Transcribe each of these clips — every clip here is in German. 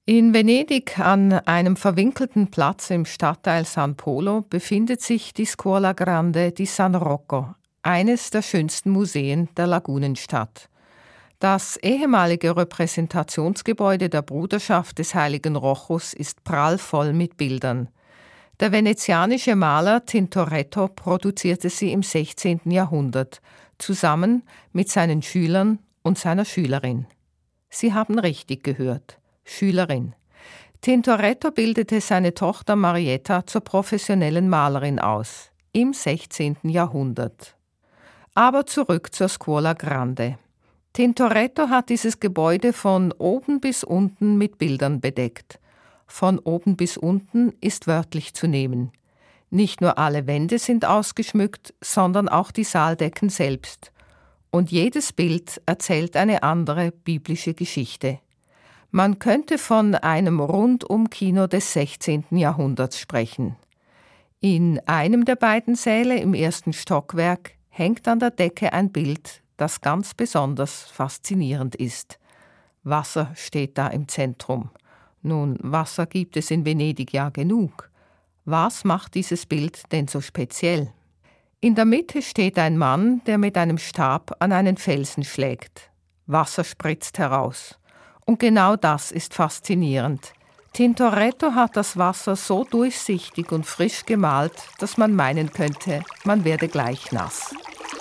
In Venedig an einem verwinkelten Platz im Stadtteil San Polo befindet sich die Scuola Grande di San Rocco, eines der schönsten Museen der Lagunenstadt. Das ehemalige Repräsentationsgebäude der Bruderschaft des heiligen Rochus ist prallvoll mit Bildern. Der venezianische Maler Tintoretto produzierte sie im 16. Jahrhundert, zusammen mit seinen Schülern und seiner Schülerin. Sie haben richtig gehört. Schülerin. Tintoretto bildete seine Tochter Marietta zur professionellen Malerin aus, im 16. Jahrhundert. Aber zurück zur Scuola Grande. Tintoretto hat dieses Gebäude von oben bis unten mit Bildern bedeckt. Von oben bis unten ist wörtlich zu nehmen. Nicht nur alle Wände sind ausgeschmückt, sondern auch die Saaldecken selbst. Und jedes Bild erzählt eine andere biblische Geschichte. Man könnte von einem Rundum-Kino des 16. Jahrhunderts sprechen. In einem der beiden Säle im ersten Stockwerk hängt an der Decke ein Bild, das ganz besonders faszinierend ist. Wasser steht da im Zentrum. Nun, Wasser gibt es in Venedig ja genug. Was macht dieses Bild denn so speziell? In der Mitte steht ein Mann, der mit einem Stab an einen Felsen schlägt. Wasser spritzt heraus. Und genau das ist faszinierend. Tintoretto hat das Wasser so durchsichtig und frisch gemalt, dass man meinen könnte, man werde gleich nass.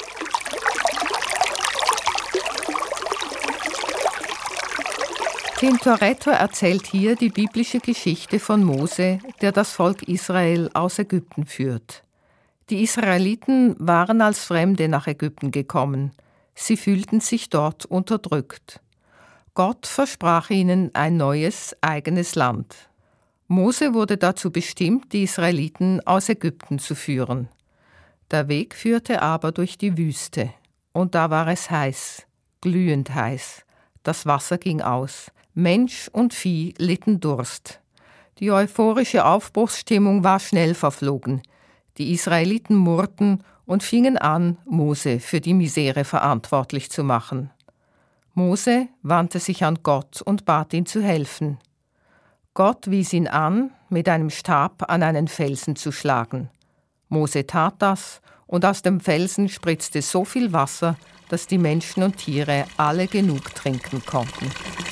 Tintoretto erzählt hier die biblische Geschichte von Mose, der das Volk Israel aus Ägypten führt. Die Israeliten waren als Fremde nach Ägypten gekommen. Sie fühlten sich dort unterdrückt. Gott versprach ihnen ein neues, eigenes Land. Mose wurde dazu bestimmt, die Israeliten aus Ägypten zu führen. Der Weg führte aber durch die Wüste. Und da war es heiß, glühend heiß. Das Wasser ging aus. Mensch und Vieh litten Durst. Die euphorische Aufbruchsstimmung war schnell verflogen. Die Israeliten murrten und fingen an, Mose für die Misere verantwortlich zu machen. Mose wandte sich an Gott und bat ihn zu helfen. Gott wies ihn an, mit einem Stab an einen Felsen zu schlagen. Mose tat das, und aus dem Felsen spritzte so viel Wasser, dass die Menschen und Tiere alle genug trinken konnten.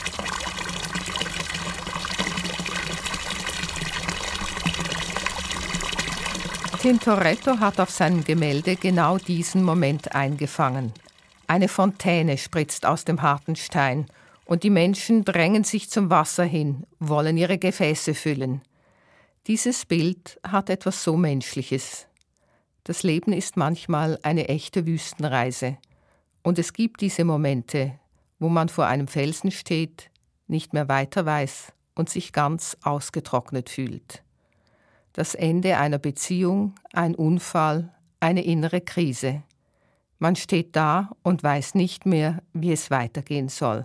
Tintoretto hat auf seinem Gemälde genau diesen Moment eingefangen. Eine Fontäne spritzt aus dem harten Stein und die Menschen drängen sich zum Wasser hin, wollen ihre Gefäße füllen. Dieses Bild hat etwas so Menschliches. Das Leben ist manchmal eine echte Wüstenreise. Und es gibt diese Momente, wo man vor einem Felsen steht, nicht mehr weiter weiß und sich ganz ausgetrocknet fühlt. Das Ende einer Beziehung, ein Unfall, eine innere Krise. Man steht da und weiß nicht mehr, wie es weitergehen soll.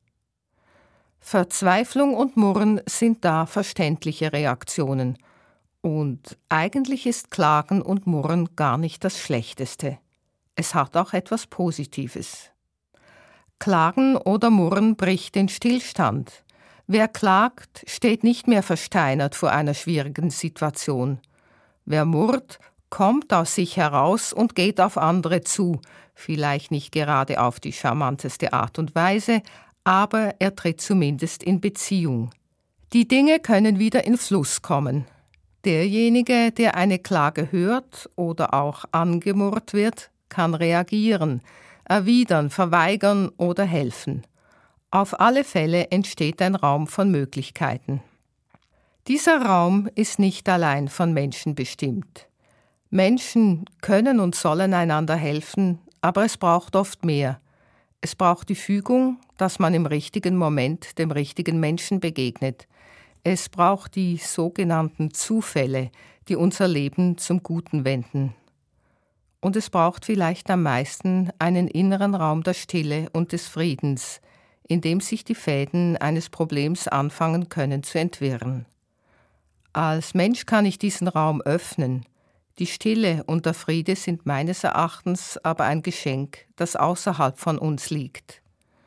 Verzweiflung und Murren sind da verständliche Reaktionen. Und eigentlich ist Klagen und Murren gar nicht das Schlechteste. Es hat auch etwas Positives. Klagen oder Murren bricht den Stillstand. Wer klagt, steht nicht mehr versteinert vor einer schwierigen Situation. Wer murrt, kommt aus sich heraus und geht auf andere zu, vielleicht nicht gerade auf die charmanteste Art und Weise, aber er tritt zumindest in Beziehung. Die Dinge können wieder in Fluss kommen. Derjenige, der eine Klage hört oder auch angemurrt wird, kann reagieren, erwidern, verweigern oder helfen. Auf alle Fälle entsteht ein Raum von Möglichkeiten. Dieser Raum ist nicht allein von Menschen bestimmt. Menschen können und sollen einander helfen, aber es braucht oft mehr. Es braucht die Fügung, dass man im richtigen Moment dem richtigen Menschen begegnet. Es braucht die sogenannten Zufälle, die unser Leben zum Guten wenden. Und es braucht vielleicht am meisten einen inneren Raum der Stille und des Friedens, in dem sich die Fäden eines Problems anfangen können zu entwirren. Als Mensch kann ich diesen Raum öffnen. Die Stille und der Friede sind meines Erachtens aber ein Geschenk, das außerhalb von uns liegt.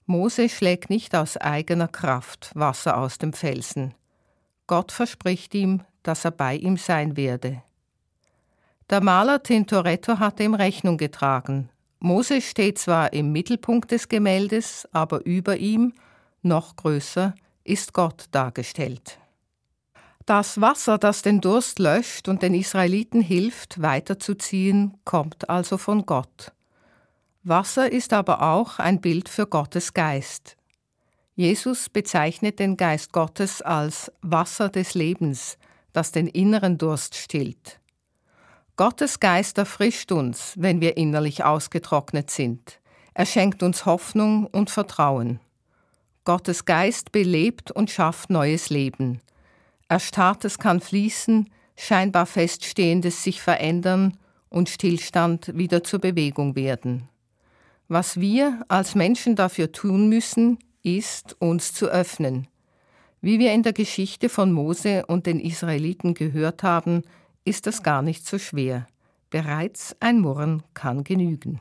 Mose schlägt nicht aus eigener Kraft Wasser aus dem Felsen. Gott verspricht ihm, dass er bei ihm sein werde. Der Maler Tintoretto hatte ihm Rechnung getragen. Mose steht zwar im Mittelpunkt des Gemäldes, aber über ihm, noch größer, ist Gott dargestellt. Das Wasser, das den Durst löscht und den Israeliten hilft, weiterzuziehen, kommt also von Gott. Wasser ist aber auch ein Bild für Gottes Geist. Jesus bezeichnet den Geist Gottes als Wasser des Lebens, das den inneren Durst stillt. Gottes Geist erfrischt uns, wenn wir innerlich ausgetrocknet sind. Er schenkt uns Hoffnung und Vertrauen. Gottes Geist belebt und schafft neues Leben. Erstarrtes kann fließen, scheinbar Feststehendes sich verändern und Stillstand wieder zur Bewegung werden. Was wir als Menschen dafür tun müssen, ist, uns zu öffnen. Wie wir in der Geschichte von Mose und den Israeliten gehört haben, ist das gar nicht so schwer. Bereits ein Murren kann genügen.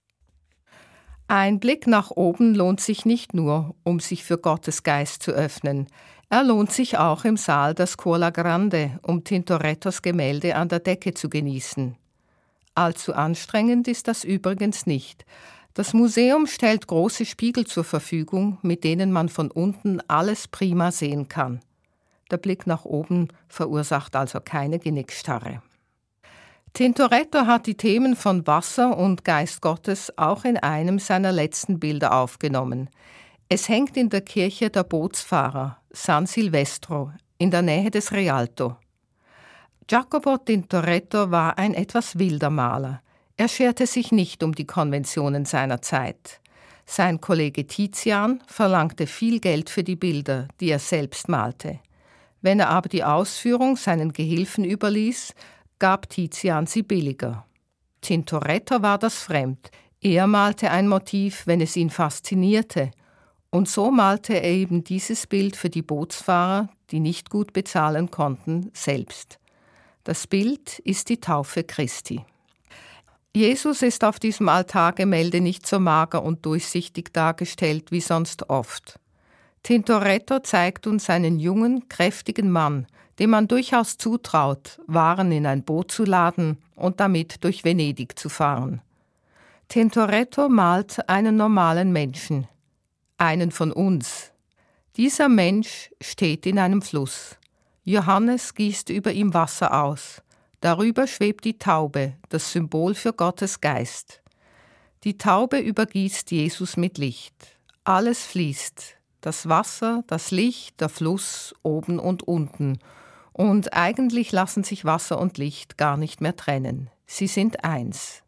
Ein Blick nach oben lohnt sich nicht nur, um sich für Gottes Geist zu öffnen. Er lohnt sich auch im Saal der Scuola Grande, um Tintorettos Gemälde an der Decke zu genießen. Allzu anstrengend ist das übrigens nicht. Das Museum stellt große Spiegel zur Verfügung, mit denen man von unten alles prima sehen kann. Der Blick nach oben verursacht also keine Genickstarre. Tintoretto hat die Themen von Wasser und Geist Gottes auch in einem seiner letzten Bilder aufgenommen. Es hängt in der Kirche der Bootsfahrer, San Silvestro, in der Nähe des Rialto. Jacopo Tintoretto war ein etwas wilder Maler. Er scherte sich nicht um die Konventionen seiner Zeit. Sein Kollege Tizian verlangte viel Geld für die Bilder, die er selbst malte. Wenn er aber die Ausführung seinen Gehilfen überließ, gab Tizian sie billiger. Tintoretto war das fremd. Er malte ein Motiv, wenn es ihn faszinierte. Und so malte er eben dieses Bild für die Bootsfahrer, die nicht gut bezahlen konnten, selbst. Das Bild ist die Taufe Christi. Jesus ist auf diesem Altargemälde nicht so mager und durchsichtig dargestellt wie sonst oft. Tintoretto zeigt uns einen jungen, kräftigen Mann, dem man durchaus zutraut, Waren in ein Boot zu laden und damit durch Venedig zu fahren. Tintoretto malt einen normalen Menschen, einen von uns. Dieser Mensch steht in einem Fluss. Johannes gießt über ihm Wasser aus. Darüber schwebt die Taube, das Symbol für Gottes Geist. Die Taube übergießt Jesus mit Licht. Alles fließt. Das Wasser, das Licht, der Fluss, oben und unten. Und eigentlich lassen sich Wasser und Licht gar nicht mehr trennen. Sie sind eins.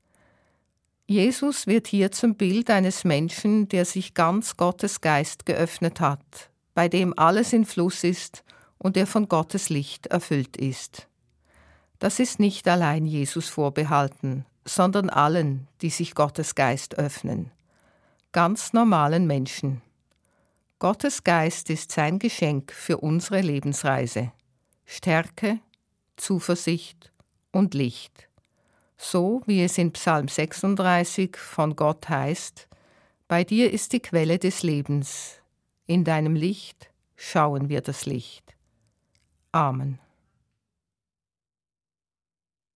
Jesus wird hier zum Bild eines Menschen, der sich ganz Gottes Geist geöffnet hat, bei dem alles in Fluss ist und der von Gottes Licht erfüllt ist. Das ist nicht allein Jesus vorbehalten, sondern allen, die sich Gottes Geist öffnen. Ganz normalen Menschen. Gottes Geist ist sein Geschenk für unsere Lebensreise. Stärke, Zuversicht und Licht. So wie es in Psalm 36 von Gott heißt: Bei dir ist die Quelle des Lebens. In deinem Licht schauen wir das Licht. Amen.